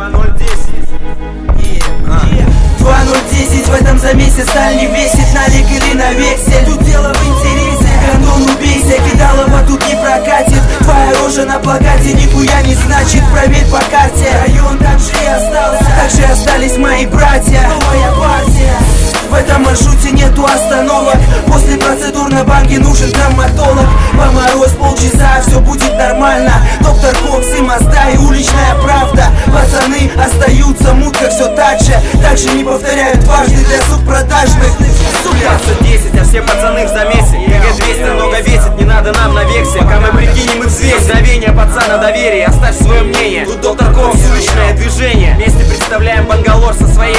2010 в этом замесе сталь не весит налик или на вексель. Тут дело в интересе, гандон убейся, кидалово тут не прокатит. Твоя рожа на плакате нихуя не значит, проверь по карте. Район так же и остался, так же остались мои братья. Новая партия. В этом маршруте нету остановок. После процедур на банке нужен травматолог. Поморозь полчаса, все будет нормально. Доктор Кокс и моста и уличная правда. Пацаны остаются, мутка все так же не повторяют дважды для сук продажных. Сука, 10, а все пацаны в замесе. ГГ-200 много весит, не надо нам на вексель. Пока мы прикинем и взвесим мгновение пацана доверия, оставь свое мнение. Тут доктор Кокс, уличное движение. Вместе представляем Бангалор со своей